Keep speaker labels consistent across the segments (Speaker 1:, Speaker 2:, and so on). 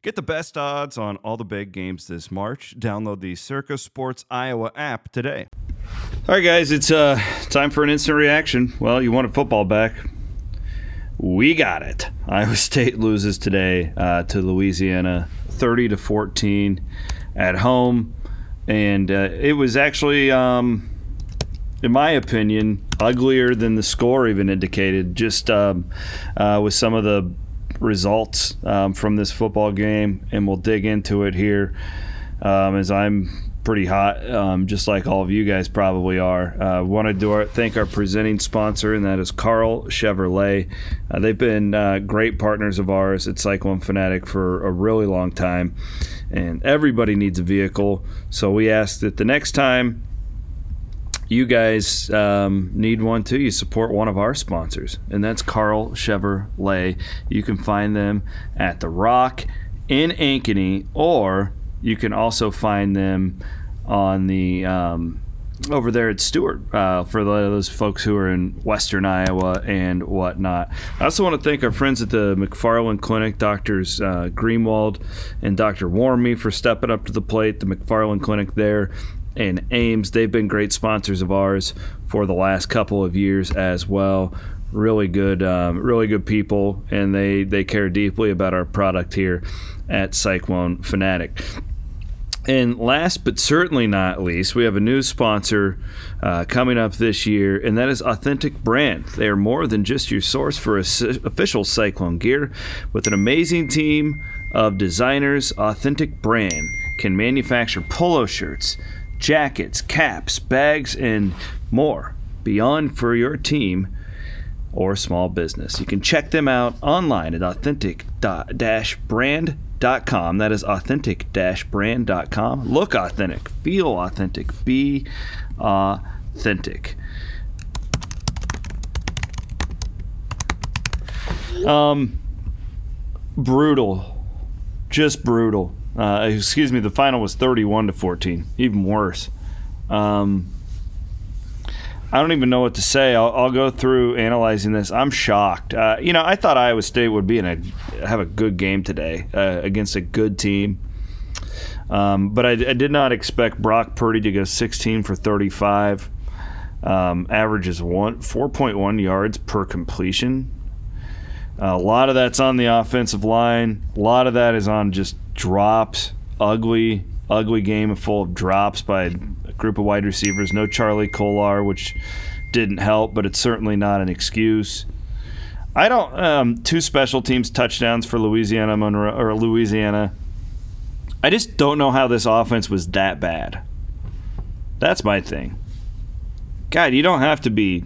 Speaker 1: Get the best odds on all the big games this March. Download the Circa Sports Iowa app today. All right, guys, it's time for an instant reaction. Well, you wanted football back. We got it. Iowa State loses today to Louisiana, 30-14 at home. And it was actually, in my opinion, uglier than the score even indicated, just with some of the results from this football game. And we'll dig into it here as I'm pretty hot, just like all of you guys probably are. Want to thank our presenting sponsor, and that is Carl Chevrolet. They've been great partners of ours at Cyclone Fanatic for a really long time, and everybody needs a vehicle. So we ask that the next time you guys need one too, you support one of our sponsors, and that's Carl Chevrolet. You can find them at The Rock in Ankeny, or you can also find them on the over there at Stewart for those folks who are in western Iowa and whatnot. I also want to thank our friends at the McFarland Clinic, Doctors Greenwald and Dr. Warmy, for stepping up to the plate. The McFarland Clinic there in Ames, they've been great sponsors of ours for the last couple of years as well. Really good people, and they care deeply about our product here at Cyclone Fanatic. And last but certainly not least, we have a new sponsor coming up this year, and that is Authentic Brand. They are more than just your source for official Cyclone gear. With an amazing team of designers, Authentic Brand can manufacture polo shirts, jackets, caps, bags, and more beyond for your team or small business. You can check them out online at authentic-brand.com. That is authentic-brand.com. Look authentic, feel authentic, be authentic. Brutal, just brutal. The final was 31-14, even worse. I don't even know what to say. I'll go through analyzing this. I'm shocked. I thought Iowa State would have a good game today against a good team. But I did not expect Brock Purdy to go 16 for 35. Averages 4.1 yards per completion. A lot of that's on the offensive line. A lot of that is on just drops. Ugly game full of drops by a group of wide receivers. No Charlie Kolar, which didn't help, but it's certainly not an excuse. Two special teams touchdowns for Louisiana. I just don't know how this offense was that bad. That's my thing. God, you don't have to be,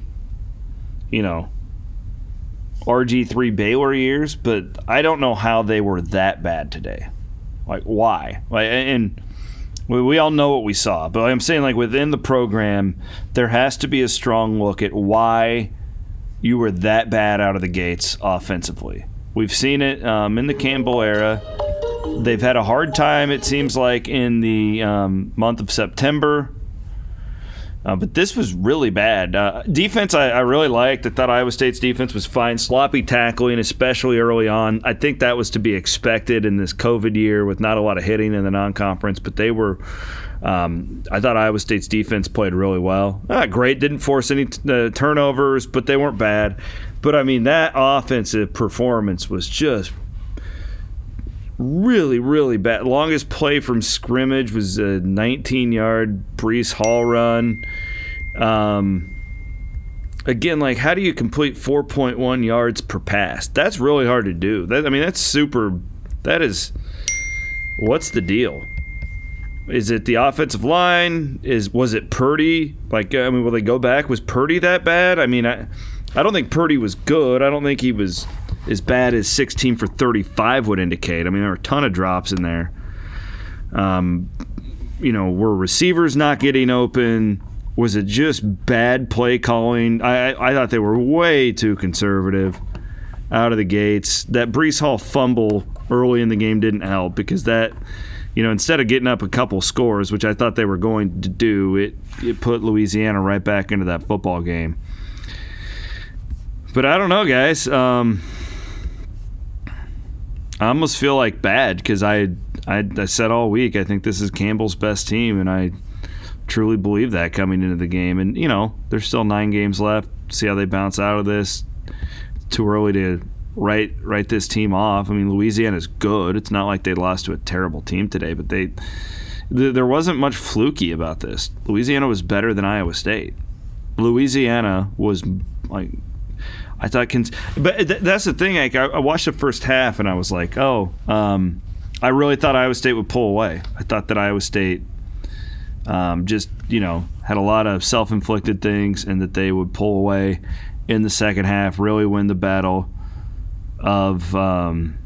Speaker 1: RG3 Baylor years, but I don't know how they were that bad today. Like, why? And we all know what we saw, but I'm saying, within the program, there has to be a strong look at why you were that bad out of the gates offensively. We've seen it in the Campbell era. They've had a hard time, it seems like, in the month of September. But this was really bad. Defense I really liked. I thought Iowa State's defense was fine. Sloppy tackling, especially early on. I think that was to be expected in this COVID year with not a lot of hitting in the non-conference. But they were I thought Iowa State's defense played really well. Not great. Didn't force any turnovers, but they weren't bad. But, that offensive performance was just really, really bad. Longest play from scrimmage was a 19-yard Breece Hall run. Again, how do you complete 4.1 yards per pass? That's really hard to do. That's super. What's the deal? Is it the offensive line? Was it Purdy? Will they go back? Was Purdy that bad? I don't think Purdy was good. I don't think he was as bad as 16 for 35 would indicate. There were a ton of drops in there. Were receivers not getting open? Was it just bad play calling? I thought they were way too conservative out of the gates. That Breece Hall fumble early in the game didn't help because that, instead of getting up a couple scores, which I thought they were going to do, it put Louisiana right back into that football game. But I don't know, guys. I almost feel like bad because I said all week I think this is Campbell's best team, and I truly believe that coming into the game. And, there's still 9 games left. See how they bounce out of this. It's too early to write this team off. I mean, Louisiana's good. It's not like they lost to a terrible team today, but there wasn't much fluky about this. Louisiana was better than Iowa State. Louisiana was like, I thought, but that's the thing. Like, I watched the first half and I was like, I really thought Iowa State would pull away. I thought that Iowa State just had a lot of self-inflicted things, and that they would pull away in the second half, really win the battle of from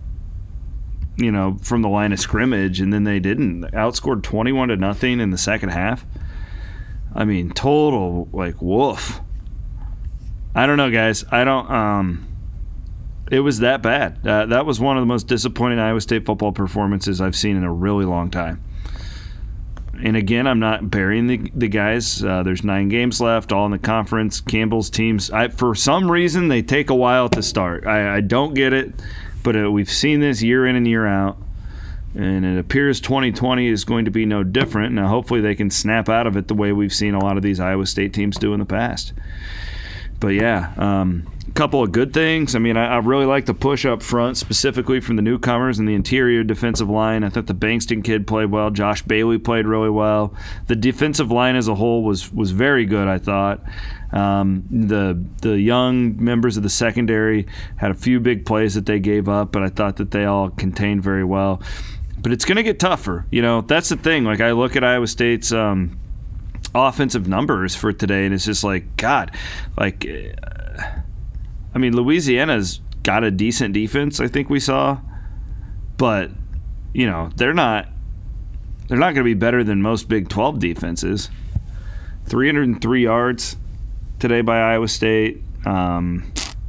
Speaker 1: the line of scrimmage, and then they didn't. They outscored 21-0 in the second half. I mean, total woof. I don't know, guys. It was that bad. That was one of the most disappointing Iowa State football performances I've seen in a really long time. And again, I'm not burying the guys. There's 9 games left, all in the conference. Campbell's teams, for some reason, they take a while to start. I don't get it, but we've seen this year in and year out. And it appears 2020 is going to be no different. Now, hopefully they can snap out of it the way we've seen a lot of these Iowa State teams do in the past. But, yeah, a couple of good things. I mean, I really like the push up front, specifically from the newcomers and the interior defensive line. I thought the Bankston kid played well. Josh Bailey played really well. The defensive line as a whole was very good, I thought. The young members of the secondary had a few big plays that they gave up, but I thought that they all contained very well. But it's going to get tougher. That's the thing. I look at Iowa State's offensive numbers for today, and it's just God. I mean, Louisiana's got a decent defense, I think we saw. But, they're not going to be better than most Big 12 defenses. 303 yards today by Iowa State. I'm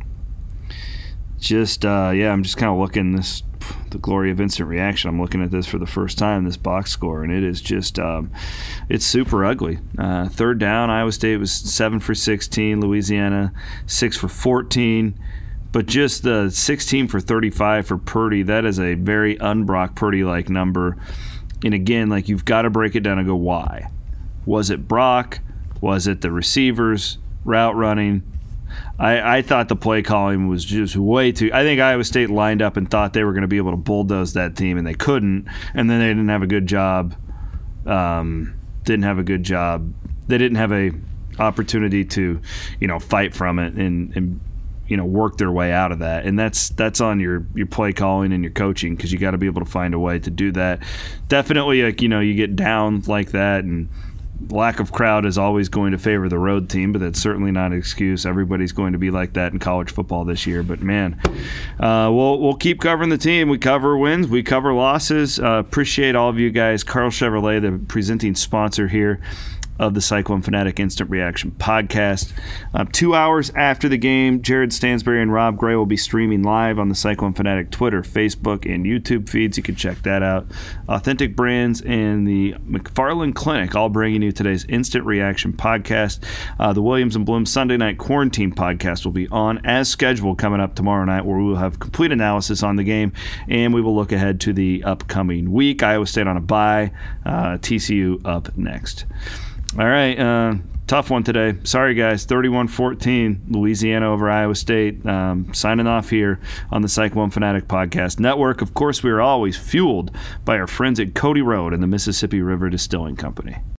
Speaker 1: just kind of looking the glory of instant reaction. I'm looking at this for the first time, this box score, and it is just it's super ugly. Third down, Iowa State was 7 for 16, Louisiana 6 for 14, but just the 16 for 35 for Purdy, that is a very un-Brock Purdy-like number. And again, you've got to break it down and go, why? Was it Brock? Was it the receivers, route running? I thought the play calling was just way too – I think Iowa State lined up and thought they were going to be able to bulldoze that team, and they couldn't, and then they didn't have a good job. They didn't have a opportunity to, fight from it and work their way out of that. And that's on your play calling and your coaching, because you got to be able to find a way to do that. Definitely, you get down like that, and – lack of crowd is always going to favor the road team, but that's certainly not an excuse. Everybody's going to be like that in college football this year. But, man, we'll keep covering the team. We cover wins. We cover losses. Appreciate all of you guys. Carl Chevrolet, the presenting sponsor here of the Cyclone Fanatic Instant Reaction podcast. 2 hours after the game, Jared Stansberry and Rob Gray will be streaming live on the Cyclone Fanatic Twitter, Facebook, and YouTube feeds. You can check that out. Authentic Brands and the McFarland Clinic all bringing you today's Instant Reaction podcast. The Williams and Bloom Sunday Night Quarantine podcast will be on as scheduled coming up tomorrow night, where we will have complete analysis on the game, and we will look ahead to the upcoming week. Iowa State on a bye, TCU up next. All right, tough one today. Sorry, guys. 31-14, Louisiana over Iowa State. Signing off here on the Cyclone Fanatic Podcast Network. Of course, we are always fueled by our friends at Cody Road and the Mississippi River Distilling Company.